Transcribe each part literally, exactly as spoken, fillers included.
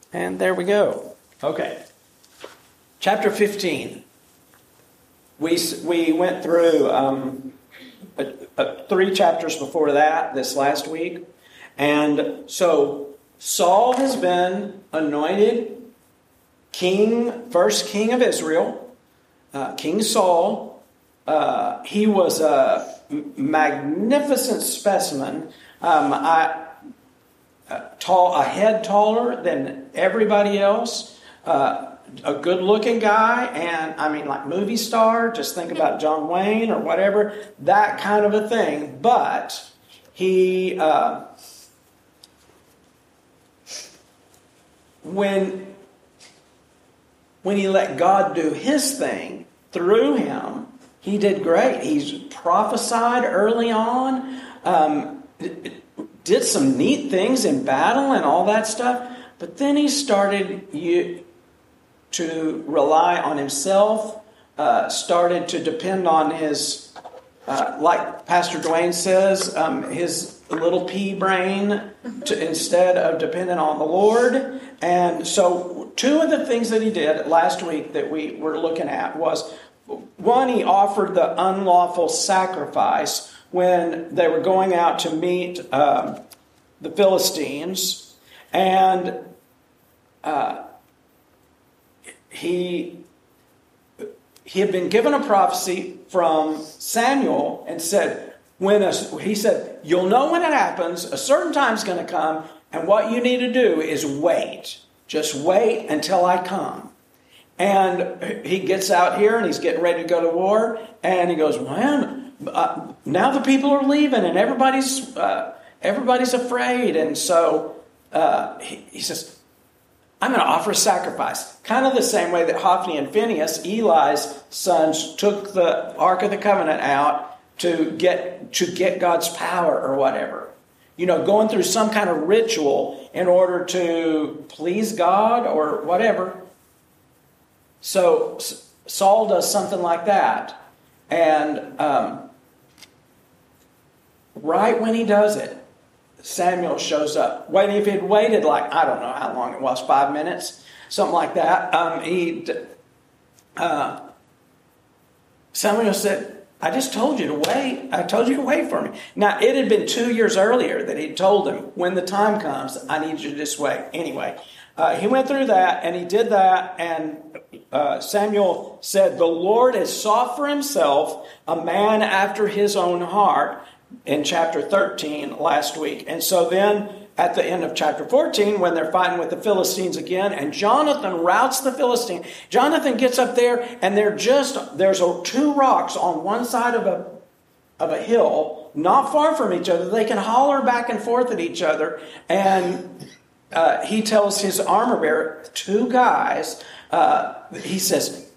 And there we go. Okay. Chapter fifteen. We we went through um, a, a, three chapters before that this last week. And so Saul has been anointed king, first king of Israel, uh, King Saul. Uh, he was a magnificent specimen. Um, I, uh, tall, a head taller than everybody else. Uh, a good-looking guy, and I mean, like movie star. Just think about John Wayne or whatever, that kind of a thing. But he, uh, when when he let God do His thing through him, he did great. He's prophesied early on, um, did some neat things in battle and all that stuff. But then he started you. to rely on himself, uh, started to depend on his, uh, like Pastor Dwayne says, um, his little pea brain to, instead of depending on the Lord. And so two of the things that he did last week that we were looking at was, one, he offered the unlawful sacrifice when they were going out to meet um, the Philistines. And uh He he had been given a prophecy from Samuel and said, when a, he said, you'll know when it happens, a certain time's going to come, and what you need to do is wait. Just wait until I come. And he gets out here and he's getting ready to go to war, and he goes, man, uh, now the people are leaving and everybody's uh, everybody's afraid. And so uh, he, he says, I'm going to offer a sacrifice. Kind of the same way that Hophni and Phinehas, Eli's sons, took the Ark of the Covenant out to get to get God's power or whatever. You know, going through some kind of ritual in order to please God or whatever. So Saul does something like that. And um, right when he does it, Samuel shows up. Wait, if he'd waited like, I don't know how long it was, five minutes, something like that. Um, he, uh, Samuel said, I just told you to wait. I told you to wait for me. Now, it had been two years earlier that he told him, when the time comes, I need you to just wait. Anyway, uh, he went through that and he did that. And uh, Samuel said, the Lord has sought for himself a man after his own heart, in chapter thirteen last week. And so then at the end of chapter fourteen, when they're fighting with the Philistines again, and Jonathan routs the Philistine, Jonathan gets up there and they're just, there's a, two rocks on one side of a of a hill, not far from each other. They can holler back and forth at each other. And uh, he tells his armor bearer, two guys, uh, he says,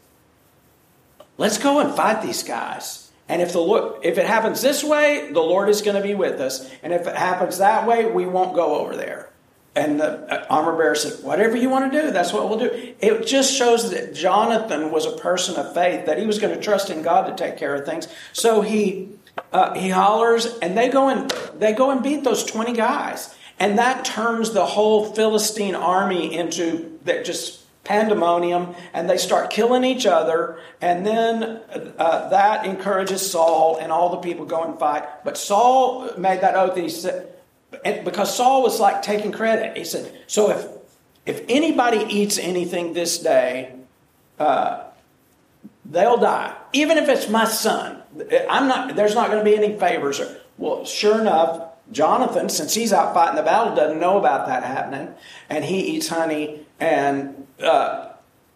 let's go and fight these guys. And if the Lord, if it happens this way, the Lord is going to be with us. And if it happens that way, we won't go over there. And the armor bearer said, whatever you want to do, that's what we'll do. It just shows that Jonathan was a person of faith, that he was going to trust in God to take care of things. So he uh, he hollers, and they go and they go and beat those twenty guys. And that turns the whole Philistine army into that just pandemonium, and they start killing each other, and then uh, that encourages Saul and all the people go and fight. But Saul made that oath, he said, and because Saul was like taking credit, he said, so if if anybody eats anything this day, uh, they'll die, even if it's my son. I'm not. There's not going to be any favors. Well, sure enough, Jonathan, since he's out fighting the battle, doesn't know about that happening, and he eats honey. And uh,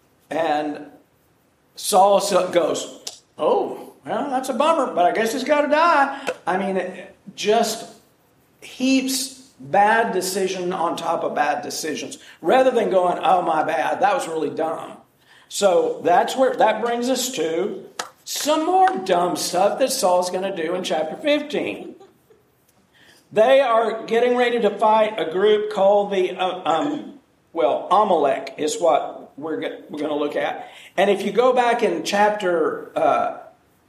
and Saul goes, oh, well, that's a bummer, but I guess he's got to die. I mean, it just heaps bad decision on top of bad decisions, rather than going, oh, my bad, that was really dumb. So that's where that brings us to some more dumb stuff that Saul's going to do in chapter fifteen. They are getting ready to fight a group called the... Uh, um, Well, Amalek is what we're we're going to look at. And if you go back in chapter uh,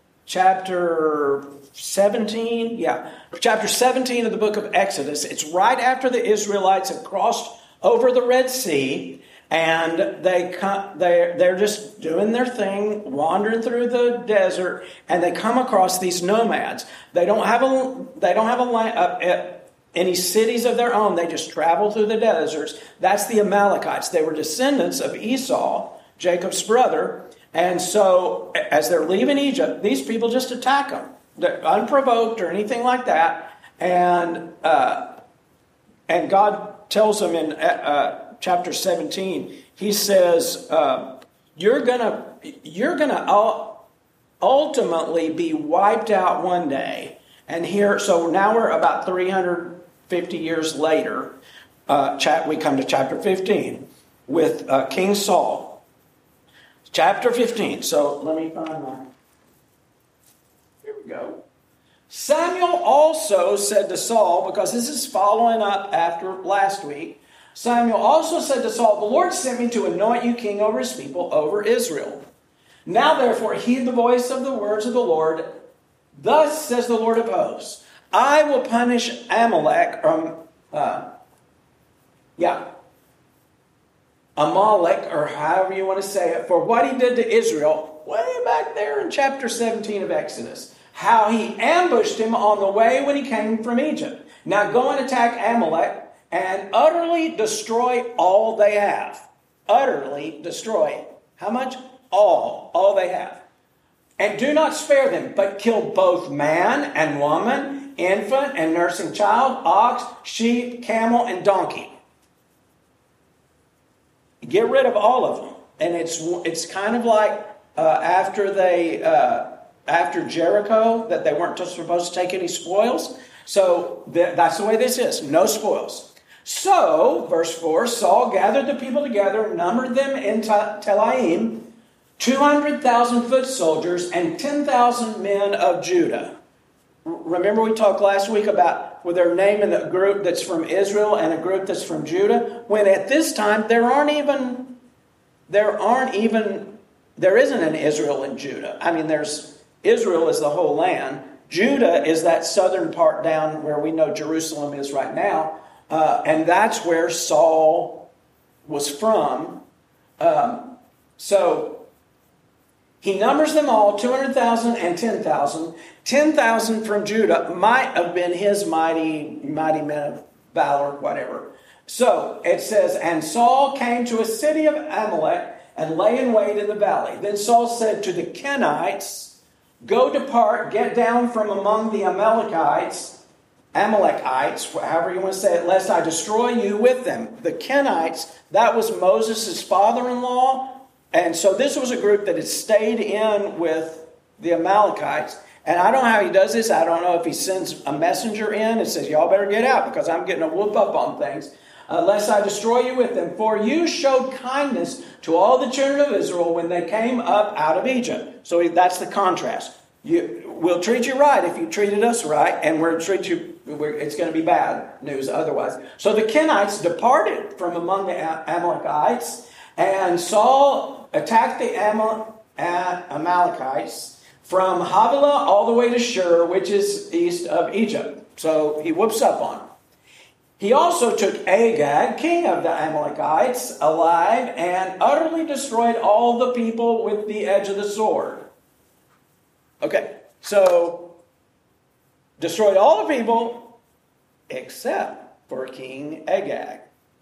chapter seventeen, yeah, chapter seventeen of the book of Exodus, it's right after the Israelites have crossed over the Red Sea, and they come, they're, they're just doing their thing, wandering through the desert, and they come across these nomads. They don't have a they don't have a, a any cities of their own. They just travel through the deserts. That's the Amalekites. They were descendants of Esau, Jacob's brother. And so as they're leaving Egypt, these people just attack them. They're unprovoked or anything like that. And uh, and God tells them in uh, chapter seventeen, he says, uh, you're gonna you're gonna ultimately be wiped out one day. And here, so now we're about three hundred fifty years later. Uh, chat, we come to chapter fifteen with uh, King Saul. Chapter fifteen. So let me find my. Here we go. Samuel also said to Saul, because this is following up after last week. Samuel also said to Saul, the Lord sent me to anoint you king over his people, over Israel. Now therefore heed the voice of the words of the Lord. Thus says the Lord of hosts, I will punish Amalek, um, uh, yeah, Amalek, or however you want to say it, for what he did to Israel, way back there in chapter seventeen of Exodus. How he ambushed him on the way when he came from Egypt. Now go and attack Amalek and utterly destroy all they have. Utterly destroy. How much? All. All they have. And do not spare them, but kill both man and woman, infant and nursing child, ox, sheep, camel, and donkey. Get rid of all of them. And it's it's kind of like uh, after they uh, after Jericho, that they weren't supposed to take any spoils. So th- that's the way this is. No spoils. So, verse four, Saul gathered the people together, numbered them in Telaim, two hundred thousand foot soldiers and ten thousand men of Judah. Remember we talked last week about with their name in a group that's from Israel and a group that's from Judah, when at this time there aren't even, there aren't even, there isn't an Israel in Judah. I mean, there's, Israel is the whole land. Judah is that southern part down where we know Jerusalem is right now. Uh, and that's where Saul was from. Um, so he numbers them all, two hundred thousand and ten thousand. ten thousand from Judah might have been his mighty, mighty men of valor, whatever. So it says, and Saul came to a city of Amalek and lay in wait in the valley. Then Saul said to the Kenites, go depart, get down from among the Amalekites, Amalekites, however you want to say it, lest I destroy you with them. The Kenites, that was Moses' father-in-law. And so this was a group that had stayed in with the Amalekites. And I don't know how he does this. I don't know if he sends a messenger in and says, y'all better get out because I'm getting a whoop up on things. Uh, lest I destroy you with them. For you showed kindness to all the children of Israel when they came up out of Egypt. So that's the contrast. You, we'll treat you right if you treated us right, and we'll treat you, we're, it's going to be bad news otherwise. So the Kenites departed from among the Amalekites, and Saul attacked the Amal, Amalekites from Havilah all the way to Shur, which is east of Egypt. So he whoops up on them. He also took Agag, king of the Amalekites, alive and utterly destroyed all the people with the edge of the sword. Okay, so destroyed all the people except for King Agag.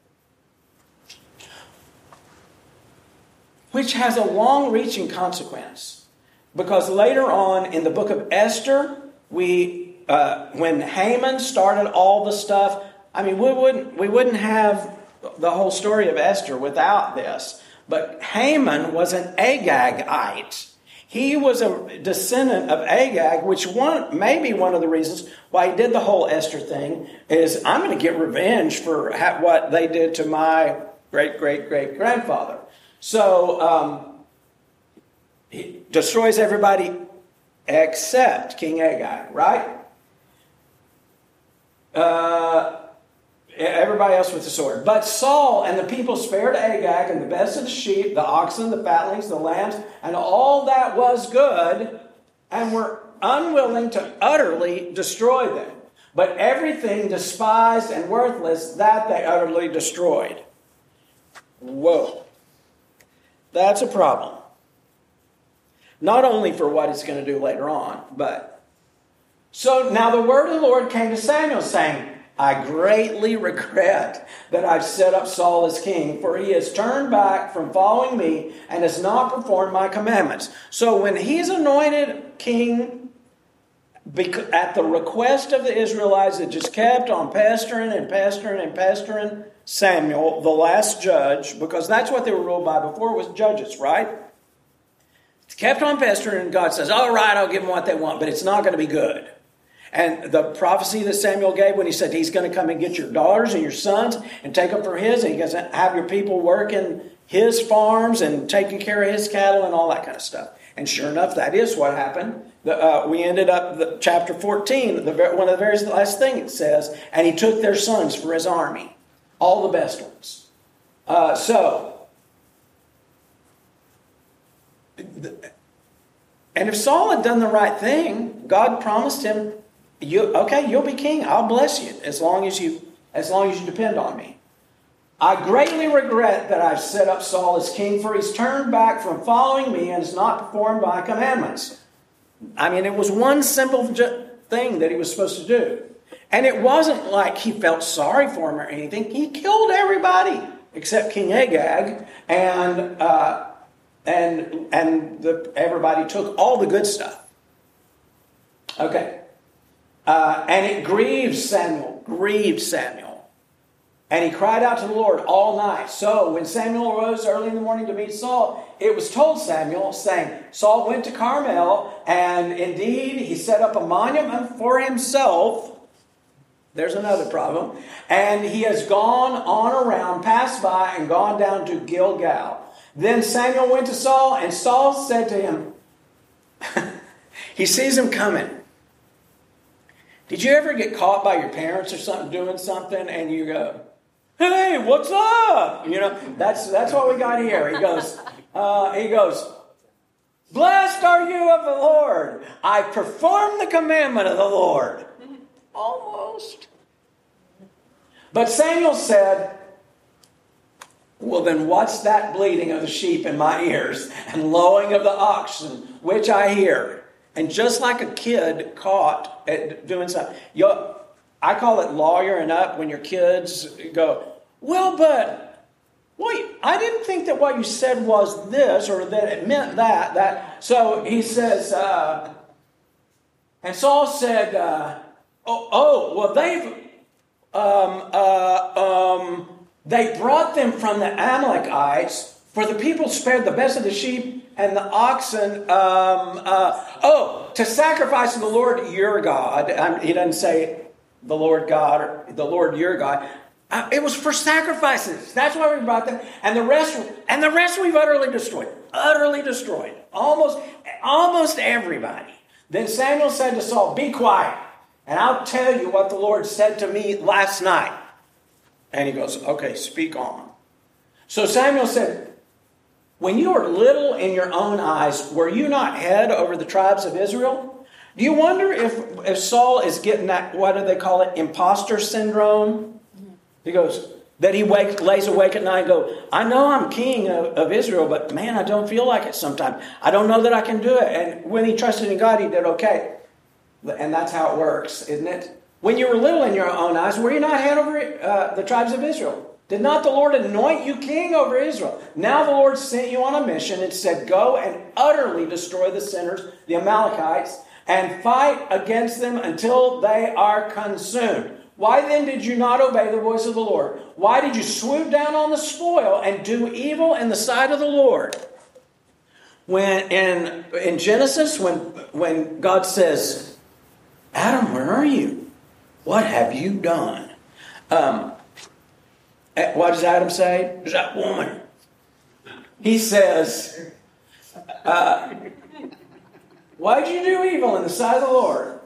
Which has a long-reaching consequence. Because later on in the book of Esther, we uh, when Haman started all the stuff, I mean, we wouldn't we wouldn't have the whole story of Esther without this. But Haman was an Agagite. He was a descendant of Agag, which one maybe one of the reasons why he did the whole Esther thing is I'm going to get revenge for what they did to my great great great grandfather. So um, he destroys everybody except King Agag, right? Uh, everybody else with the sword. But Saul and the people spared Agag and the best of the sheep, the oxen, the fatlings, the lambs, and all that was good, and were unwilling to utterly destroy them. But everything despised and worthless, that they utterly destroyed. Whoa. That's a problem. Not only for what it's going to do later on, but... So now the word of the Lord came to Samuel saying, I greatly regret that I've set up Saul as king, for he has turned back from following me and has not performed my commandments. So when he's anointed king, at the request of the Israelites that just kept on pestering and pestering and pestering Samuel, the last judge, because that's what they were ruled by before, it was judges, right? Kept on pestering, and God says, all right, I'll give them what they want, but it's not going to be good. And the prophecy that Samuel gave when he said he's going to come and get your daughters and your sons and take them for his, and he's going to have your people working his farms and taking care of his cattle and all that kind of stuff. And sure enough, that is what happened. The, uh, we ended up, the, chapter fourteen, the, one of the very last things it says, and he took their sons for his army, all the best ones. Uh, so, and if Saul had done the right thing, God promised him, You, okay, you'll be king. I'll bless you as long as you as long as you depend on me. I greatly regret that I've set up Saul as king, for he's turned back from following me and has not performed my commandments. I mean, it was one simple ju- thing that he was supposed to do. And it wasn't like he felt sorry for him or anything. He killed everybody except King Agag, and uh, and and the, everybody took all the good stuff. Okay. Uh, and it grieved Samuel, grieved Samuel. And he cried out to the Lord all night. So when Samuel arose early in the morning to meet Saul, it was told Samuel, saying, Saul went to Carmel, and indeed he set up a monument for himself. There's another problem. And he has gone on around, passed by, and gone down to Gilgal. Then Samuel went to Saul, and Saul said to him, he sees him coming. Did you ever get caught by your parents or something doing something and you go, hey, what's up? You know, that's that's what we got here. He goes, uh, he goes, blessed are you of the Lord. I performed the commandment of the Lord. Almost. But Samuel said, well, then what's that bleating of the sheep in my ears and lowing of the oxen, which I hear? And just like a kid caught at doing something, you, I call it lawyering up when your kids go, well, but, wait, I didn't think that what you said was this or that it meant that. that. So he says, uh, and Saul said, uh, oh, oh, well, they've, um, uh, um, they brought them from the Amalekites, for the people spared the best of the sheep and the oxen, um, uh, oh, to sacrifice to the Lord your God. Um, he doesn't say the Lord God or the Lord your God. Uh, it was for sacrifices. That's why we brought them. And the rest, and the rest we've utterly destroyed. Utterly destroyed. Almost, almost everybody. Then Samuel said to Saul, be quiet, and I'll tell you what the Lord said to me last night. And he goes, okay, speak on. So Samuel said, when you were little in your own eyes, were you not head over the tribes of Israel? Do you wonder if, if Saul is getting that, what do they call it, imposter syndrome? He goes, that he wake, lays awake at night and go, I know I'm king of, of Israel, but man, I don't feel like it sometimes. I don't know that I can do it. And when he trusted in God, he did okay. And that's how it works, isn't it? When you were little in your own eyes, were you not head over uh, the tribes of Israel? Did not the Lord anoint you king over Israel? Now the Lord sent you on a mission and said, go and utterly destroy the sinners, the Amalekites, and fight against them until they are consumed. Why then did you not obey the voice of the Lord? Why did you swoop down on the spoil and do evil in the sight of the Lord? When in, in Genesis, when, when God says, Adam, where are you? What have you done? Um, what does Adam say? There's that woman. He says, uh, why did you do evil in the sight of the Lord?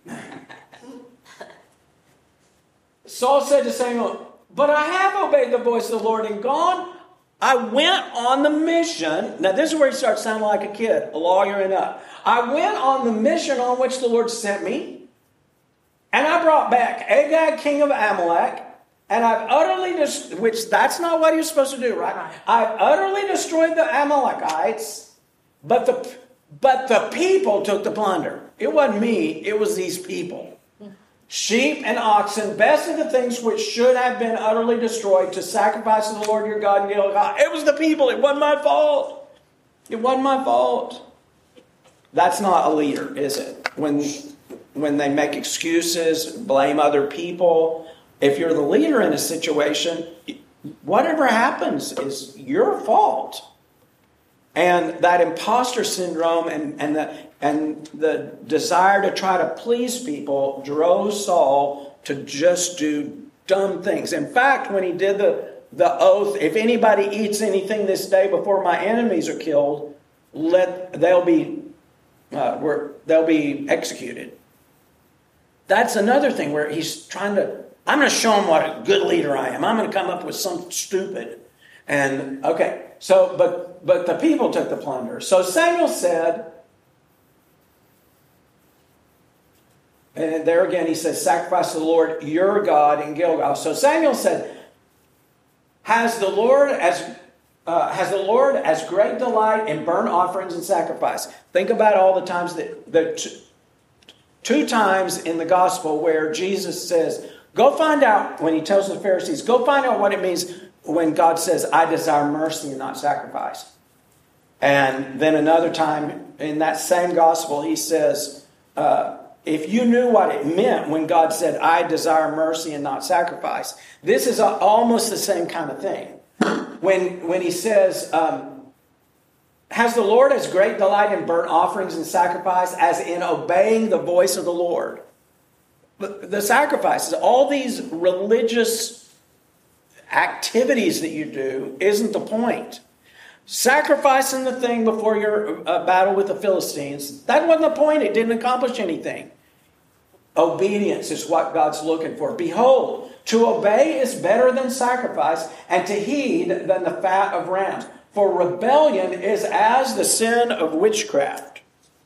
Saul said to Samuel, but I have obeyed the voice of the Lord and gone. I went on the mission. Now this is where he starts sounding like a kid, a lawyering up. I went on the mission on which the Lord sent me. And I brought back Agag, king of Amalek, And I've utterly, dis- which that's not what he was supposed to do, right? I've utterly destroyed the Amalekites, but the but the people took the plunder. It wasn't me, it was these people. Sheep and oxen, best of the things which should have been utterly destroyed to sacrifice to the Lord your God in Gilgal. It was the people, it wasn't my fault. It wasn't my fault. That's not a leader, is it? When, when they make excuses, blame other people. If you're the leader in a situation, whatever happens is your fault. And that imposter syndrome and, and, the, and the desire to try to please people drove Saul to just do dumb things. In fact, when he did the, the oath, if anybody eats anything this day before my enemies are killed, let they'll be uh, we're, they'll be executed. That's another thing where he's trying to, I'm going to show him what a good leader I am. I'm going to come up with something stupid. And, okay, so, but, but the people took the plunder. So Samuel said, and there again he says, sacrifice to the Lord your God in Gilgal. So Samuel said, has the Lord as uh, has the Lord as great delight in burnt offerings and sacrifice? Think about all the times that the t- two times in the gospel where Jesus says, go find out, when he tells the Pharisees, go find out what it means when God says, I desire mercy and not sacrifice. And then another time in that same gospel, he says, uh, if you knew what it meant when God said, I desire mercy and not sacrifice. This is a, almost the same kind of thing. When, when he says, um, has the Lord as great delight in burnt offerings and sacrifice as in obeying the voice of the Lord? The, the sacrifices, all these religious activities that you do isn't the point. Sacrificing the thing before your uh, battle with the Philistines, that wasn't the point. It didn't accomplish anything. Obedience is what God's looking for. Behold, to obey is better than sacrifice, and to heed than the fat of rams. For rebellion is as the sin of witchcraft.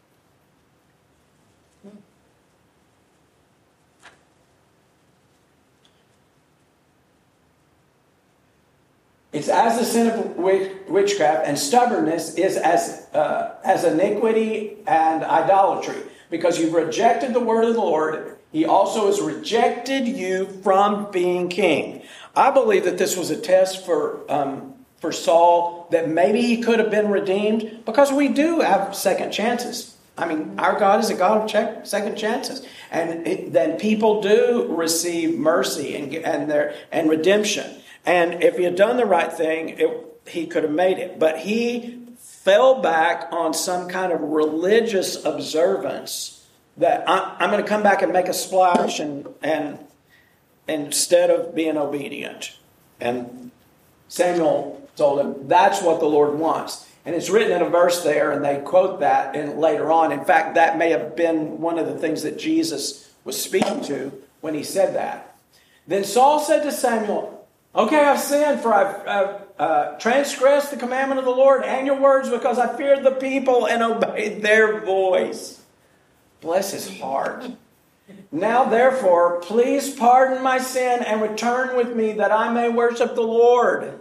It's as the sin of witchcraft, and stubbornness is as uh, as iniquity and idolatry. Because you've rejected the word of the Lord, he also has rejected you from being king. I believe that this was a test for um, for Saul, that maybe he could have been redeemed, because we do have second chances. I mean, our God is a God of check, second chances, and it, then people do receive mercy and and their and redemption. And if he had done the right thing, it, he could have made it. But he fell back on some kind of religious observance that I'm, I'm going to come back and make a splash and, and instead of being obedient. And Samuel told him that's what the Lord wants. And it's written in a verse there, and they quote that in, later on. In fact, that may have been one of the things that Jesus was speaking to when he said that. Then Saul said to Samuel, okay, I've sinned, for I've, I've uh, transgressed the commandment of the Lord and your words, because I feared the people and obeyed their voice. Bless his heart. Now, therefore, please pardon my sin and return with me, that I may worship the Lord.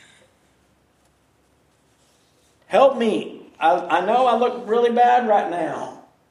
Help me. I, I know I look really bad right now.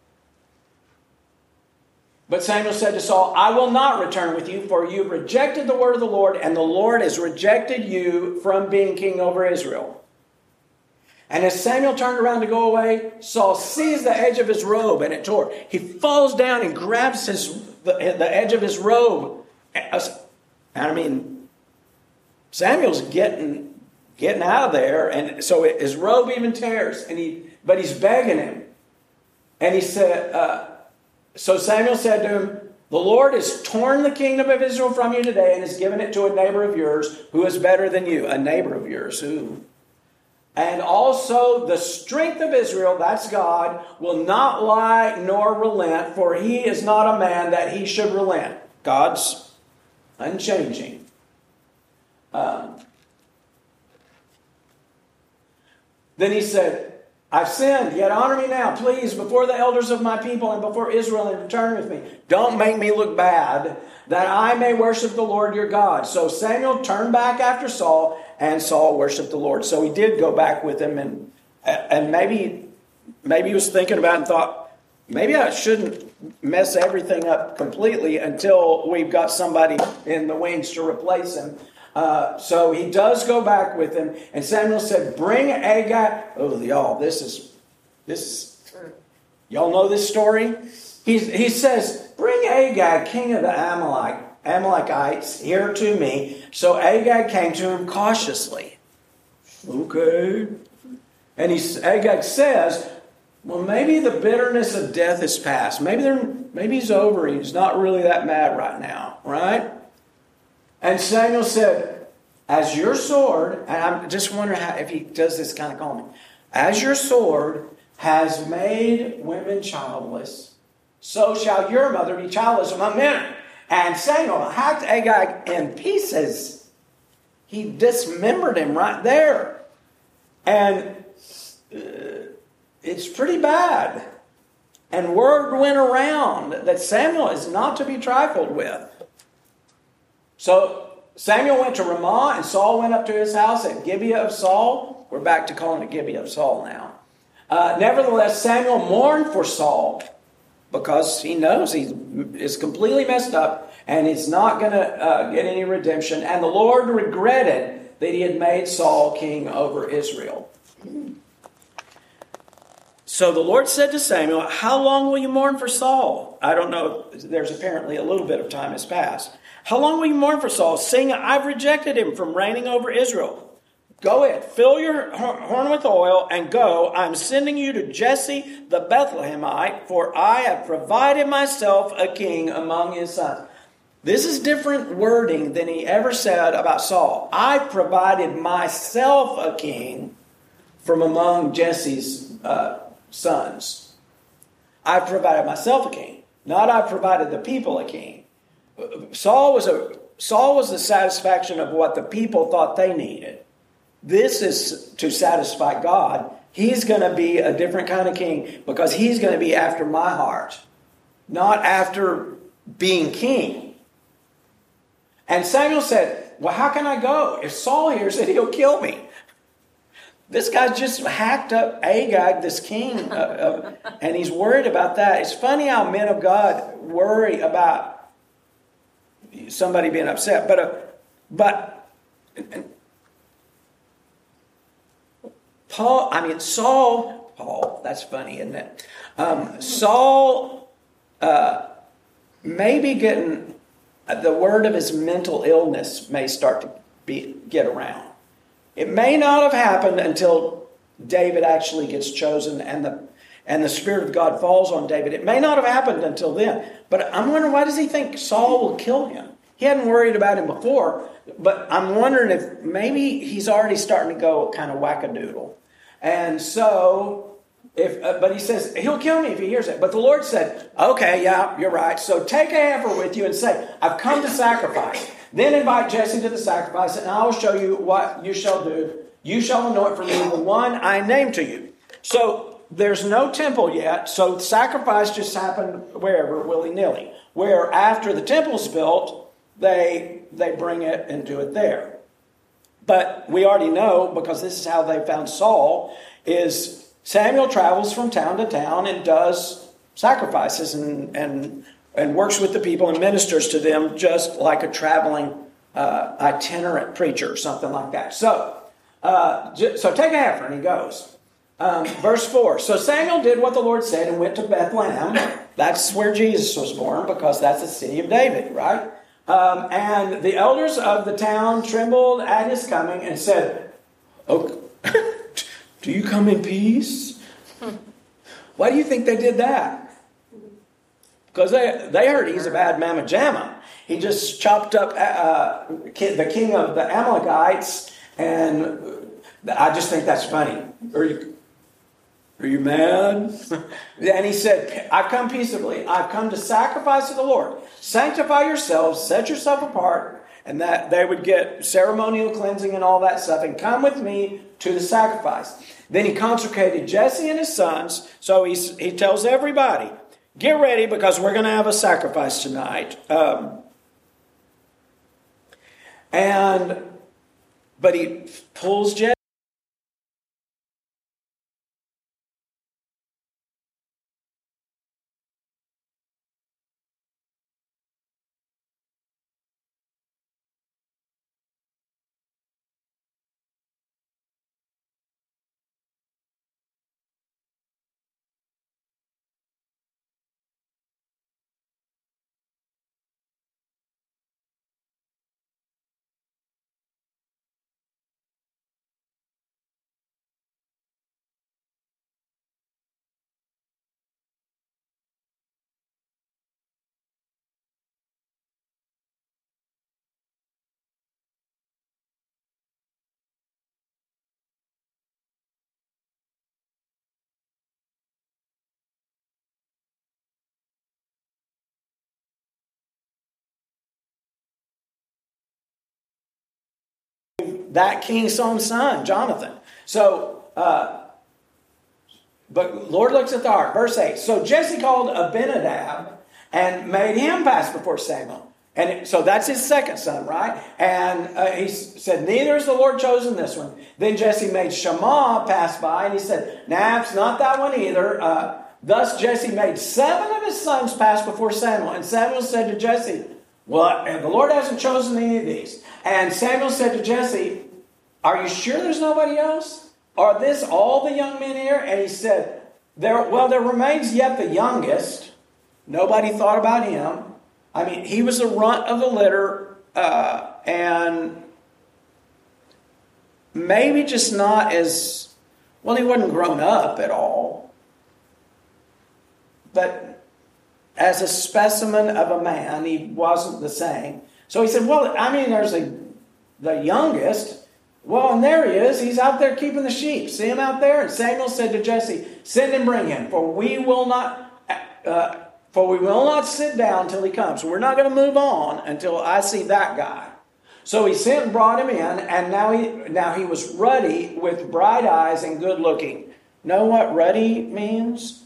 But Samuel said to Saul, I will not return with you, for you rejected the word of the Lord, and the Lord has rejected you from being king over Israel. And as Samuel turned around to go away, Saul seized the edge of his robe, and it tore. He falls down and grabs his the, the edge of his robe. And I mean, Samuel's getting getting out of there, and so his robe even tears. And he, but he's begging him, and he said. Uh, So Samuel said to him, the Lord has torn the kingdom of Israel from you today and has given it to a neighbor of yours who is better than you. A neighbor of yours who? And also the strength of Israel, that's God, will not lie nor relent, for he is not a man that he should relent. God's unchanging. Um, then he said, I've sinned, yet honor me now, please, before the elders of my people and before Israel, and return with me. Don't make me look bad, that I may worship the Lord your God. So Samuel turned back after Saul, and Saul worshiped the Lord. So he did go back with him, and and maybe maybe he was thinking about it and thought, maybe I shouldn't mess everything up completely until we've got somebody in the wings to replace him. Uh, so he does go back with him, and Samuel said, "Bring Agag." Oh, y'all, this is this is y'all know this story. He he says, "Bring Agag, king of the Amalek, Amalekites, here to me." So Agag came to him cautiously. Okay, and he Agag says, "Well, maybe the bitterness of death is past. Maybe they're maybe he's over. He's not really that mad right now, right?" And Samuel said, "As your sword," and I'm just wondering how, if he does this kind of calming, "as your sword has made women childless, so shall your mother be childless among men." And Samuel hacked Agag in pieces. He dismembered him right there. And uh, it's pretty bad. And word went around that Samuel is not to be trifled with. So Samuel went to Ramah, and Saul went up to his house at Gibeah of Saul. We're back to calling it Gibeah of Saul now. Uh, nevertheless, Samuel mourned for Saul because he knows he is completely messed up and he's not going to uh, get any redemption. And the Lord regretted that he had made Saul king over Israel. So the Lord said to Samuel, "How long will you mourn for Saul?" I don't know. There's apparently a little bit of time has passed. "How long will you mourn for Saul, seeing I've rejected him from reigning over Israel? Go ahead, fill your horn with oil and go. I'm sending you to Jesse the Bethlehemite, for I have provided myself a king among his sons." This is different wording than he ever said about Saul. "I provided myself a king from among Jesse's uh, sons." I've provided myself a king, not I've provided the people a king. Saul was a Saul was the satisfaction of what the people thought they needed. This is to satisfy God. He's going to be a different kind of king because he's going to be after my heart, not after being king. And Samuel said, "Well, how can I go? If Saul hears it, he'll kill me." This guy just hacked up Agag, this king, uh, uh, and he's worried about that. It's funny how men of God worry about somebody being upset. But, uh, but Paul, I mean, Saul, Paul, that's funny, isn't it? Um, Saul uh, may be getting, the word of his mental illness may start to be get around. It may not have happened until David actually gets chosen and the and the Spirit of God falls on David. It may not have happened until then. But I'm wondering, why does he think Saul will kill him? He hadn't worried about him before, but I'm wondering if maybe he's already starting to go kind of wackadoodle. And so, if uh, but he says, he'll kill me if he hears it. But the Lord said, "Okay, yeah, you're right. So take a heifer with you and say, I've come to sacrifice. Then invite Jesse to the sacrifice, and I will show you what you shall do. You shall anoint for me the one I name to you." So there's no temple yet, so sacrifice just happened wherever, willy-nilly. Where after the temple's built, they they bring it and do it there. But we already know, because this is how they found Saul, is Samuel travels from town to town and does sacrifices and and and works with the people and ministers to them just like a traveling uh, itinerant preacher or something like that. So, uh, so take a heifer, and he goes. Um, verse four, "So Samuel did what the Lord said and went to Bethlehem." That's where Jesus was born, because that's the city of David, right? Um, "and the elders of the town trembled at his coming and said, 'Oh, do you come in peace?'" Why do you think they did that? Because they, they heard he's a bad mamma jamma. He just chopped up uh, the king of the Amalekites, and I just think that's funny. Are you, are you mad? And he said, "I've come peaceably. I've come to sacrifice to the Lord. Sanctify yourselves, set yourself apart, And that they would get ceremonial cleansing and all that stuff and come with me to the sacrifice. Then he consecrated Jesse and his sons. So he's, he tells everybody, get ready because we're going to have a sacrifice tonight. Um, and, but he pulls Jesse. That king's own son, Jonathan. So, uh, but Lord looks at the heart. Verse eight. So Jesse called Abinadab and made him pass before Samuel. And it, so that's his second son, right? And uh, he said, neither has the Lord chosen this one. Then Jesse made Shammah pass by, and he said, nah, it's not that one either. Uh, thus Jesse made seven of his sons pass before Samuel. And Samuel said to Jesse, well, the Lord hasn't chosen any of these. And Samuel said to Jesse, are you sure there's nobody else? Are this all the young men here? And he said, there, well, there remains yet the youngest. Nobody thought about him. I mean, he was the runt of the litter, uh, and maybe just not as, well, he wasn't grown up at all. But as a specimen of a man, he wasn't the same. So he said, well, I mean, there's a, the youngest. Well, and there he is. He's out there keeping the sheep. See him out there? And Samuel said to Jesse, send and bring him, for we will not uh, for we will not sit down till he comes. We're not going to move on until I see that guy. So he sent and brought him in, and now he now he was ruddy with bright eyes and good looking. Know what ruddy means?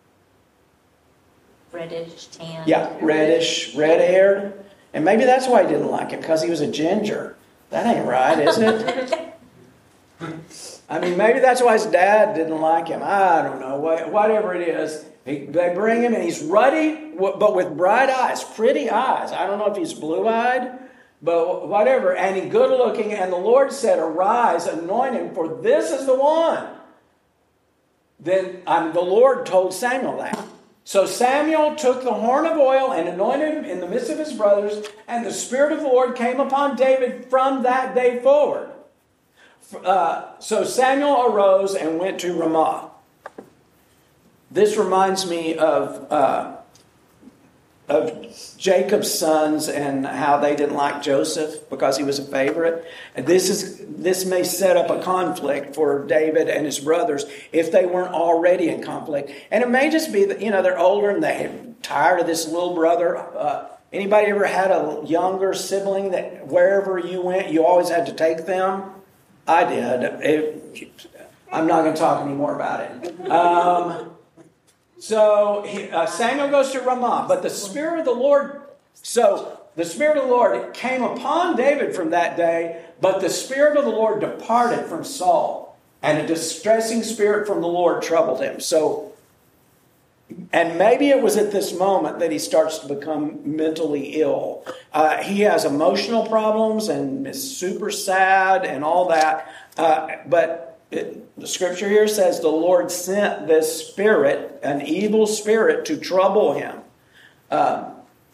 Reddish, tan. Yeah, reddish, red haired. And maybe that's why he didn't like him, because he was a ginger. That ain't right, is it? I mean, maybe that's why his dad didn't like him. I don't know. Whatever it is, he, they bring him, and he's ruddy, but with bright eyes, pretty eyes. I don't know if he's blue-eyed, but whatever. And he's good-looking, and the Lord said, arise, anoint him, for this is the one. Then um, the Lord told Samuel that. So Samuel took the horn of oil and anointed him in the midst of his brothers, and the Spirit of the Lord came upon David from that day forward. Uh, so Samuel arose and went to Ramah. This reminds me of uh, of Jacob's sons and how they didn't like Joseph because he was a favorite. And this is this may set up a conflict for David and his brothers if they weren't already in conflict. And it may just be that, you know, they're older and they're tired of this little brother. Uh, anybody ever had a younger sibling that wherever you went, you always had to take them? I did. It, I'm not going to talk anymore about it. Um, So he, uh, Samuel goes to Ramah, but the Spirit of the Lord, so the Spirit of the Lord came upon David from that day, but the Spirit of the Lord departed from Saul, and a distressing spirit from the Lord troubled him. So, and maybe it was at this moment that he starts to become mentally ill. Uh, he has emotional problems and is super sad and all that, uh, but It, the scripture here says the Lord sent this spirit, an evil spirit, to trouble him. Uh,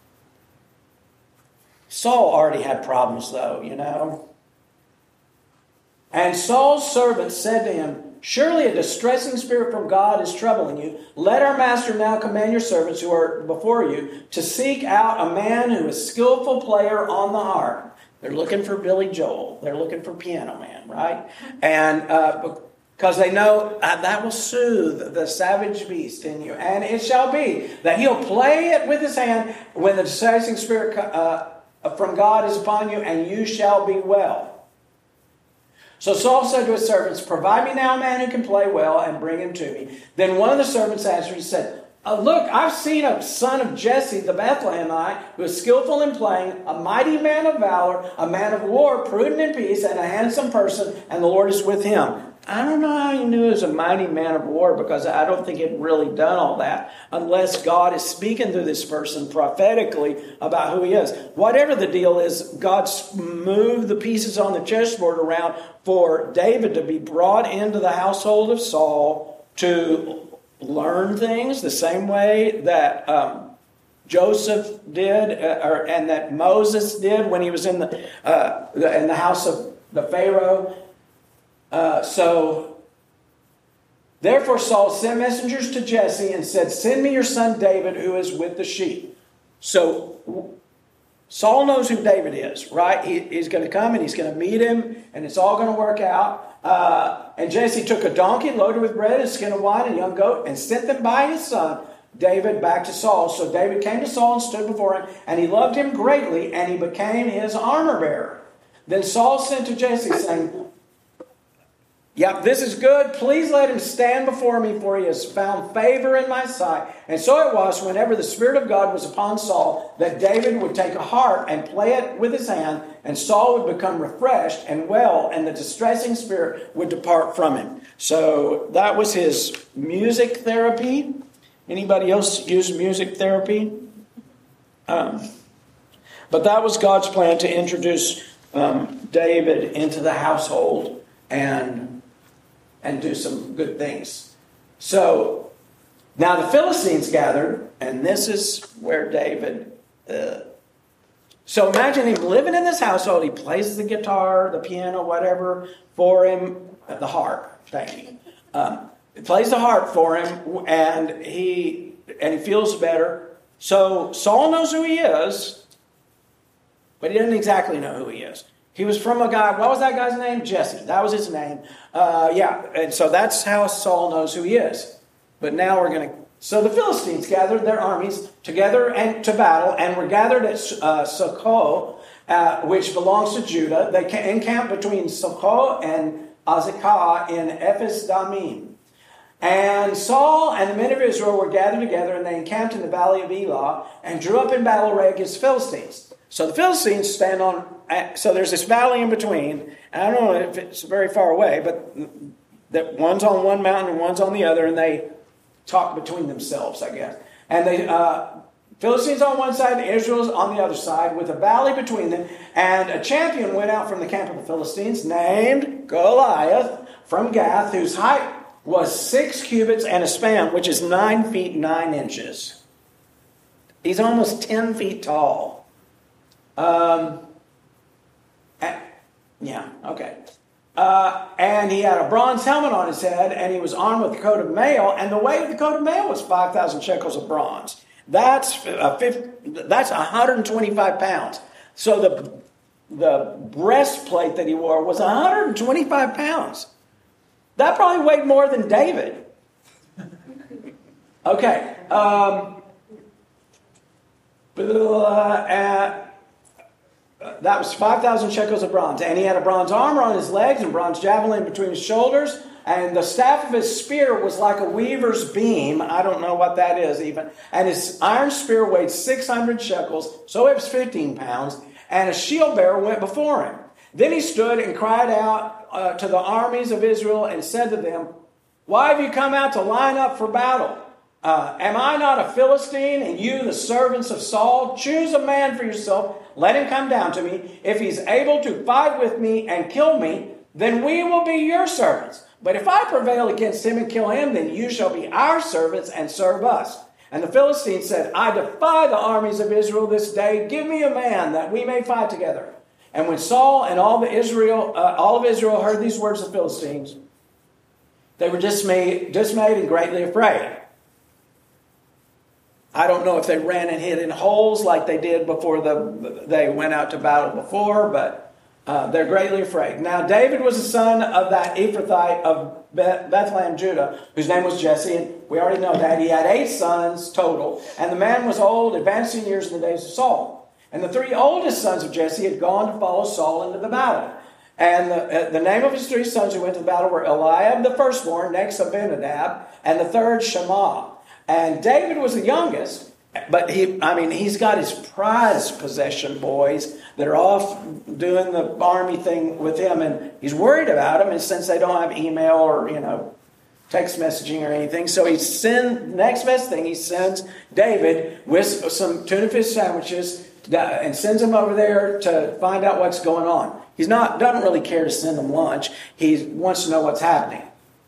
Saul already had problems, though, you know. And Saul's servant said to him, surely a distressing spirit from God is troubling you. Let our master now command your servants who are before you to seek out a man who is skillful player on the harp. They're looking for Billy Joel. They're looking for Piano Man, right? And uh, because they know uh, that will soothe the savage beast in you. And it shall be that he'll play it with his hand when the distressing spirit uh, from God is upon you, and you shall be well. So Saul said to his servants, provide me now a man who can play well, and bring him to me. Then one of the servants answered and said, Uh, look, I've seen a son of Jesse the Bethlehemite who is skillful in playing, a mighty man of valor, a man of war, prudent in peace, and a handsome person, and the Lord is with him. I don't know how you knew he was a mighty man of war, because I don't think he'd really done all that unless God is speaking through this person prophetically about who he is. Whatever the deal is, God's moved the pieces on the chessboard around for David to be brought into the household of Saul to learn things the same way that um, Joseph did, uh, or, and that Moses did when he was in the uh, in the house of the Pharaoh. Uh, so, therefore Saul sent messengers to Jesse and said, send me your son David who is with the sheep. So, Saul knows who David is, right? He, he's going to come and he's going to meet him, and it's all going to work out. Uh, and Jesse took a donkey loaded with bread and a skin of wine and a young goat and sent them by his son David back to Saul. So David came to Saul and stood before him, and he loved him greatly, and he became his armor bearer. Then Saul sent to Jesse, saying, yep, this is good. Please let him stand before me, for he has found favor in my sight. And so it was, whenever the Spirit of God was upon Saul, that David would take a harp and play it with his hand, and Saul would become refreshed and well, and the distressing spirit would depart from him. So that was his music therapy. Anybody else use music therapy? Um, but that was God's plan to introduce um, David into the household and and do some good things. So, now the Philistines gathered, and this is where David... Uh, so imagine him living in this household. He plays the guitar, the piano, whatever, for him. Uh, the harp, thank you. Um, he plays the harp for him, and he, and he feels better. So Saul knows who he is, but he doesn't exactly know who he is. He was from a guy, what was that guy's name? Jesse. That was his name. Uh, yeah, and so that's how Saul knows who he is. But now we're going to... So the Philistines gathered their armies together and to battle, and were gathered at uh, Socoh, uh, which belongs to Judah. They encamped between Socoh and Azekah in Ephes Damim. And Saul and the men of Israel were gathered together, and they encamped in the valley of Elah, and drew up in battle array against the Philistines. So the Philistines stand on, so there's this valley in between. And I don't know if it's very far away, but that one's on one mountain and one's on the other, and they talk between themselves, I guess. And they, uh, Philistines on one side, Israel's on the other side, with a valley between them. And a champion went out from the camp of the Philistines, named Goliath from Gath, whose height was six cubits and a span, which is nine feet nine inches. He's almost ten feet tall. Um, yeah, okay. Uh, and he had a bronze helmet on his head, and he was armed with a coat of mail, and the weight of the coat of mail was five thousand shekels of bronze. That's uh, fifty, that's one hundred twenty-five pounds. So the, the breastplate that he wore was one hundred twenty-five pounds. That probably weighed more than David. Okay. Um, uh, That was five thousand shekels of bronze. And he had a bronze armor on his legs and bronze javelin between his shoulders. And the staff of his spear was like a weaver's beam. I don't know what that is even. And his iron spear weighed six hundred shekels, so it was fifteen pounds. And a shield bearer went before him. Then he stood and cried out uh, to the armies of Israel and said to them, "Why have you come out to line up for battle? Uh, am I not a Philistine, and you the servants of Saul? Choose a man for yourself. Let him come down to me. If he's able to fight with me and kill me, then we will be your servants. But if I prevail against him and kill him, then you shall be our servants and serve us." And the Philistines said, "I defy the armies of Israel this day. Give me a man that we may fight together." And when Saul and all the Israel, uh, all of Israel heard these words of the Philistines, they were dismayed, dismayed and greatly afraid. I don't know if they ran and hid in holes like they did before the, they went out to battle before, but uh, they're greatly afraid. Now, David was the son of that Ephrathite of Bethlehem, Judah, whose name was Jesse, and we already know that. He had eight sons total, and the man was old, advancing years in the days of Saul. And the three oldest sons of Jesse had gone to follow Saul into the battle. And the, uh, the name of his three sons who went to the battle were Eliab, the firstborn, next Abinadab, and the third Shammah. And David was the youngest, but he, I mean, he's got his prized possession boys that are off doing the army thing with him, and he's worried about them. And since they don't have email or, you know, text messaging or anything, so he sends, next best thing, he sends David with some tuna fish sandwiches and sends him over there to find out what's going on. He's not doesn't really care to send them lunch. He wants to know what's happening.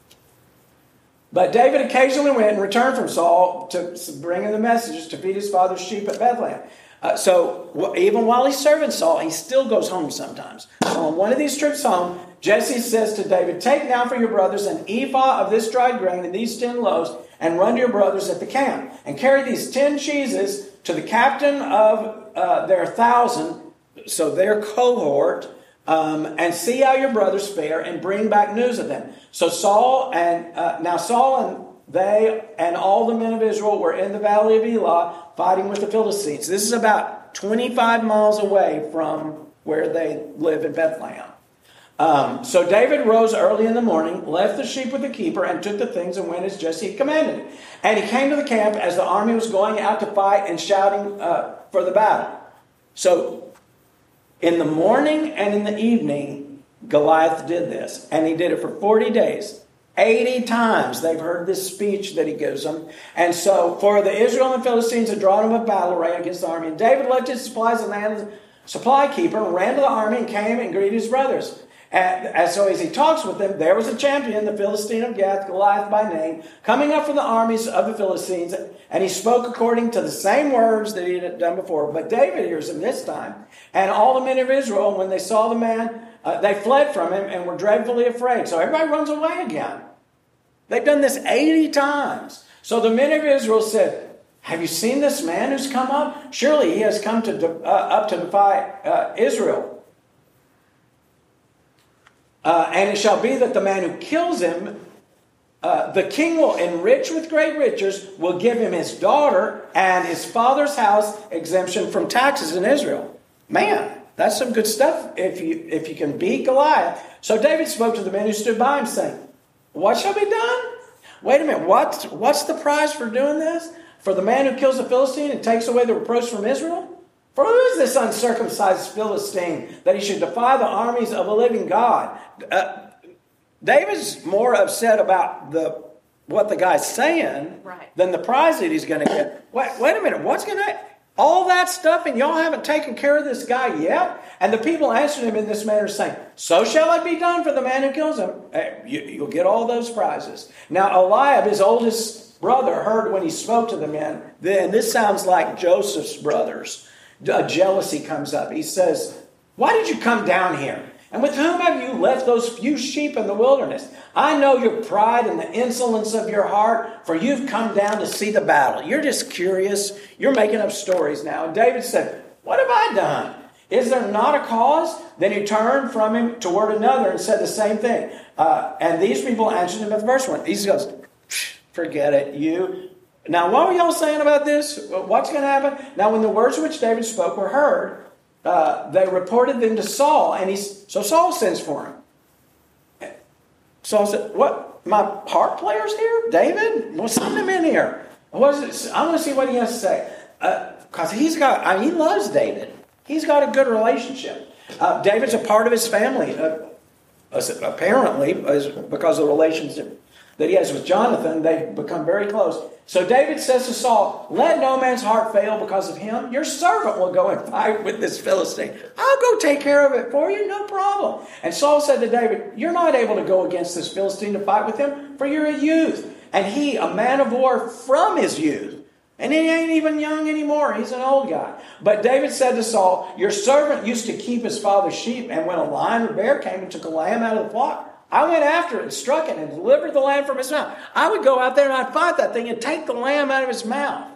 But David occasionally went and returned from Saul to bring him the messages to feed his father's sheep at Bethlehem. Uh, so even while he's serving Saul, he still goes home sometimes. So on one of these trips home, Jesse says to David, "Take now for your brothers an ephah of this dried grain and these ten loaves, and run to your brothers at the camp. And carry these ten cheeses to the captain of uh, their thousand," so their cohort, um, "and see how your brothers fare, and bring back news of them." So Saul and uh, now Saul and they and all the men of Israel were in the valley of Elah fighting with the Philistines. This is about twenty-five miles away from where they live in Bethlehem. Um, so David rose early in the morning, left the sheep with the keeper, and took the things and went as Jesse had commanded. And he came to the camp as the army was going out to fight and shouting uh, for the battle. So in the morning and in the evening, Goliath did this. And he did it for forty days. eighty times they've heard this speech that he gives them. And so for the Israel and the Philistines had drawn him a battle array against the army. And David left his supplies in the hand of the supply keeper and ran to the army and came and greeted his brothers. And, and so as he talks with them, there was a champion, the Philistine of Gath, Goliath by name, coming up from the armies of the Philistines. And he spoke according to the same words that he had done before. But David hears him this time. And all the men of Israel, when they saw the man, uh, they fled from him and were dreadfully afraid. So everybody runs away again. They've done this eighty times. So the men of Israel said, "Have you seen this man who's come up? Surely he has come to uh, up to defy uh, Israel. Uh, and it shall be that the man who kills him, uh, the king will enrich with great riches, will give him his daughter and his father's house exemption from taxes in Israel." Man, that's some good stuff if you if you can beat Goliath. So David spoke to the men who stood by him, saying, "What shall be done?" Wait a minute, what's, what's the prize for doing this? For the man who kills the Philistine and takes away the reproach from Israel? For who is this uncircumcised Philistine that he should defy the armies of a living God? Uh, David's more upset about the what the guy's saying right. than the prize that he's going to get. Wait, wait a minute, what's going to... All that stuff and y'all haven't taken care of this guy yet? And the people answered him in this manner, saying, "So shall it be done for the man who kills him." Hey, you, you'll get all those prizes. Now Eliab, his oldest brother, heard when he spoke to the men. Then this sounds like Joseph's brothers. A jealousy comes up. He says, "Why did you come down here? And with whom have you left those few sheep in the wilderness? I know your pride and the insolence of your heart, for you've come down to see the battle." You're just curious. You're making up stories now. And David said, "What have I done? Is there not a cause?" Then he turned from him toward another and said the same thing. Uh, and these people answered him at the first one. He goes, "Forget it, you." Now, what were y'all saying about this? What's going to happen? Now, when the words which David spoke were heard, uh, they reported them to Saul. And he, so Saul sends for him. Saul said, "What? My harp player's here? David? Well, send him in here. What is it? I want to see what he has to say." Because uh, he's got, I mean, he loves David. He's got a good relationship. Uh, David's a part of his family, uh, apparently, because of the relationship that he has with Jonathan. They've become very close. So David says to Saul, "Let no man's heart fail because of him. Your servant will go and fight with this Philistine. I'll go take care of it for you, no problem." And Saul said to David, "You're not able to go against this Philistine to fight with him, for you're a youth, and he a man of war from his youth. And he ain't even young anymore. He's an old guy." But David said to Saul, "Your servant used to keep his father's sheep, and when a lion or bear came and took a lamb out of the flock, I went after it and struck it and delivered the lamb from his mouth." I would go out there and I'd fight that thing and take the lamb out of his mouth.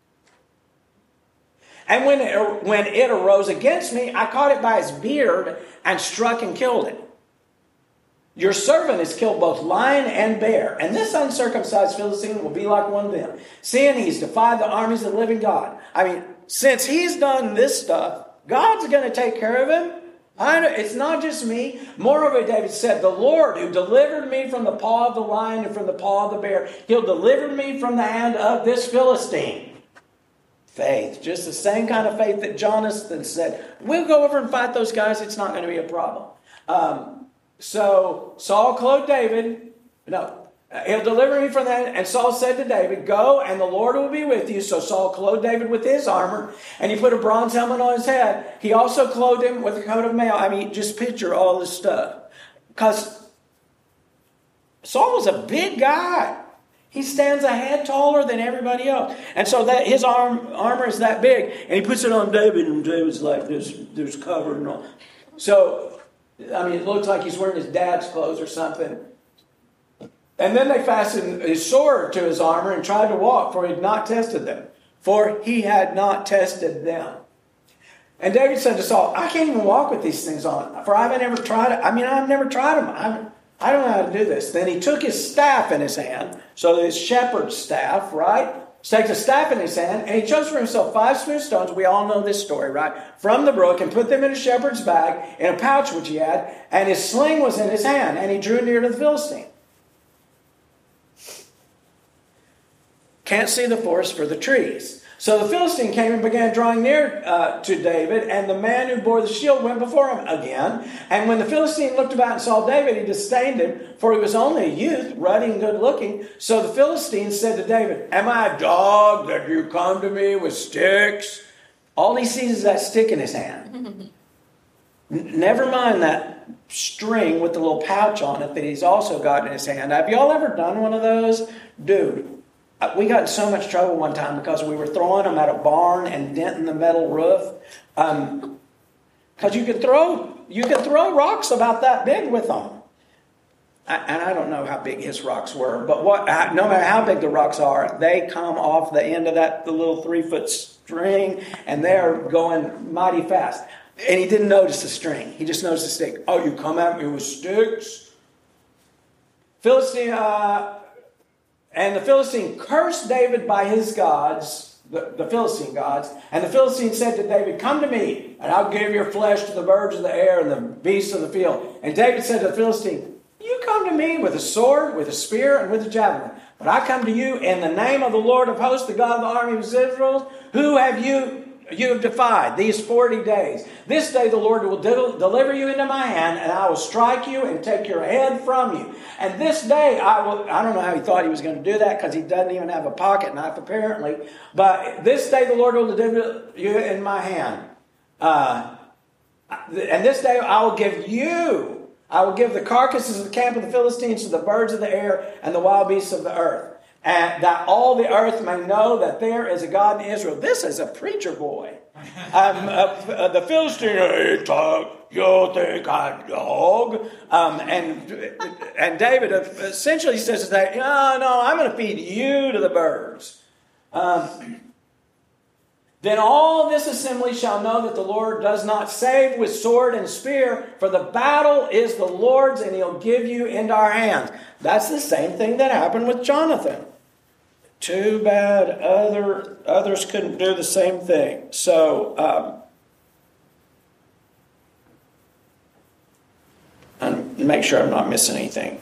"And when it, when it arose against me, I caught it by his beard and struck and killed it. Your servant has killed both lion and bear, and this uncircumcised Philistine will be like one of them, seeing he's defied the armies of the living God." I mean, since he's done this stuff, God's going to take care of him. I know, it's not just me. Moreover, David said, the Lord who delivered me from the paw of the lion and from the paw of the bear, he'll deliver me from the hand of this Philistine. Faith, just the same kind of faith that Jonathan said, we'll go over and fight those guys. It's not going to be a problem. Um, so Saul clothed David. No, he'll deliver me from that. And Saul said to David, go and the Lord will be with you. So Saul clothed David with his armor and he put a bronze helmet on his head. He also clothed him with a coat of mail. I mean, just picture all this stuff. Because Saul was a big guy. He stands a head taller than everybody else. And so that his arm armor is that big. And he puts it on David, and David's like this, there's covered and all. So, I mean, it looks like he's wearing his dad's clothes or something. And then they fastened his sword to his armor and tried to walk, for he had not tested them. For he had not tested them. And David said to Saul, I can't even walk with these things on, for I haven't ever tried it. I mean, I've never tried them. I've, I don't know how to do this. Then he took his staff in his hand, so his shepherd's staff, right? He takes a staff in his hand, and he chose for himself five smooth stones. We all know this story, right? From the brook, and put them in a shepherd's bag, in a pouch which he had, and his sling was in his hand, and he drew near to the Philistine. Can't see the forest for the trees. So the Philistine came and began drawing near uh, to David, and the man who bore the shield went before him again. And when the Philistine looked about and saw David, he disdained him, for he was only a youth, ruddy and good looking. So the Philistine said to David, am I a dog that you come to me with sticks? All he sees is that stick in his hand. N- never mind that string with the little pouch on it that he's also got in his hand. Have y'all ever done one of those? Dude. We got in so much trouble one time because we were throwing them at a barn and denting the metal roof. Um, because you could throw you could throw rocks about that big with them. I, and I don't know how big his rocks were, but what no matter how big the rocks are, they come off the end of that the little three foot string, and they're going mighty fast. And he didn't notice the string; he just noticed the stick. Oh, you come at me with sticks, Philistine. Uh, And the Philistine cursed David by his gods, the, the Philistine gods. And the Philistine said to David, come to me, and I'll give your flesh to the birds of the air and the beasts of the field. And David said to the Philistine, you come to me with a sword, with a spear, and with a javelin. But I come to you in the name of the Lord of hosts, the God of the army of Israel. Who have you you have defied these forty days? This day the Lord will de- deliver you into my hand, and I will strike you and take your head from you. And this day I will, I don't know how he thought he was going to do that, because he doesn't even have a pocket knife apparently. But this day the Lord will deliver you in my hand. Uh, and this day I will give you, I will give the carcasses of the camp of the Philistines to the birds of the air and the wild beasts of the earth. And that all the earth may know that there is a God in Israel. This is a preacher boy. Um, uh, uh, the Philistine, hey, talk, you think I'm dog? Um, and and David essentially says that, no, no, I'm going to feed you to the birds. Um, then all this assembly shall know that the Lord does not save with sword and spear, for the battle is the Lord's, and he'll give you into our hands. That's the same thing that happened with Jonathan. Too bad other others couldn't do the same thing. So, um, and make sure I'm not missing anything.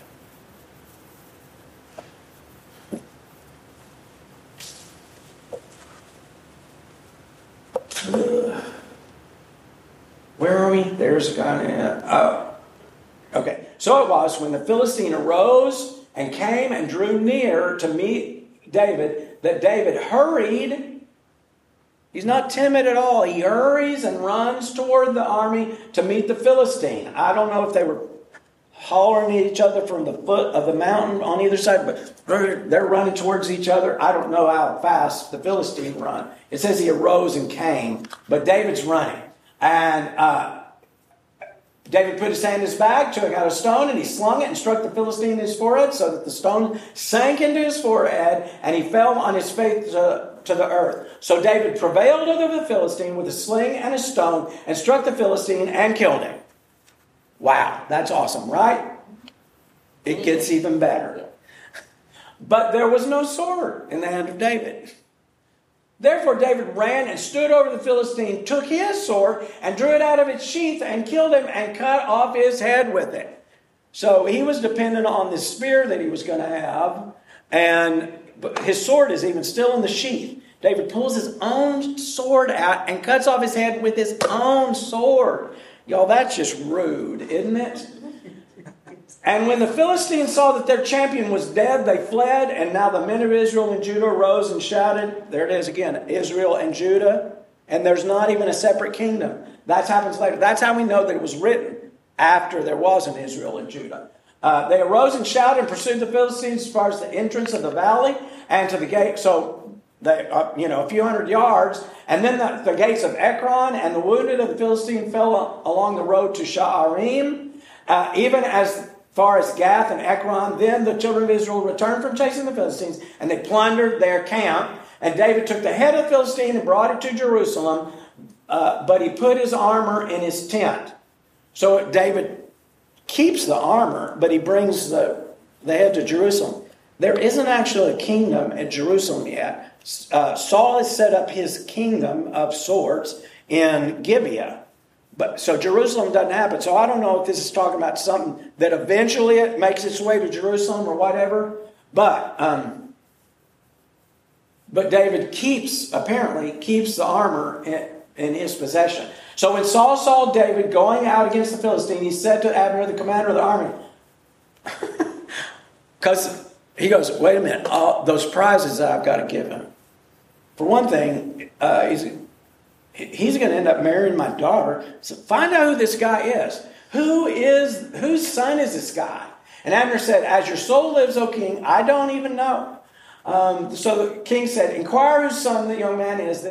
Where are we? There's a guy. Oh, okay. So it was when the Philistine arose and came and drew near to meet David, that David hurried. He's not timid at all. He hurries and runs toward the army to meet the Philistine. I don't know if they were hollering at each other from the foot of the mountain on either side, but they're running towards each other. I don't know how fast the Philistine run. It says he arose and came, but David's running. And uh, David put his hand in his bag, took out a stone, and he slung it and struck the Philistine in his forehead, so that the stone sank into his forehead, and he fell on his face to, to the earth. So David prevailed over the Philistine with a sling and a stone, and struck the Philistine and killed him. Wow, that's awesome, right? It gets even better. But there was no sword in the hand of David. Therefore David ran and stood over the Philistine, took his sword and drew it out of its sheath and killed him and cut off his head with it. So he was dependent on this spear that he was going to have. And his sword is even still in the sheath. David pulls his own sword out and cuts off his head with his own sword. Y'all, that's just rude, isn't it? And when the Philistines saw that their champion was dead, they fled. And now the men of Israel and Judah rose and shouted. There it is again, Israel and Judah. And there's not even a separate kingdom. That happens later. That's how we know that it was written after there was an Israel and Judah. Uh, they arose and shouted and pursued the Philistines as far as the entrance of the valley and to the gate. So, they, uh, you know, a few hundred yards. And then the, the gates of Ekron, and the wounded of the Philistine fell along the road to Sha'arim, uh, even as far as Gath and Ekron. Then the children of Israel returned from chasing the Philistines, and they plundered their camp. And David took the head of the Philistine and brought it to Jerusalem, uh, but he put his armor in his tent. So David keeps the armor, but he brings the, the head to Jerusalem. There isn't actually a kingdom at Jerusalem yet. Uh, Saul has set up his kingdom of sorts in Gibeah. But so Jerusalem doesn't happen. So I don't know if this is talking about something that eventually it makes its way to Jerusalem or whatever. But um, but David keeps, apparently, keeps the armor in, in his possession. So when Saul saw David going out against the Philistine, he said to Abner, the commander of the army, because he goes, wait a minute, all those prizes that I've got to give him. For one thing, uh, he's, he's going to end up marrying my daughter. So find out who this guy is. Who is, whose son is this guy? And Abner said, as your soul lives, O king, I don't even know. Um, so the king said, inquire whose son the young man is.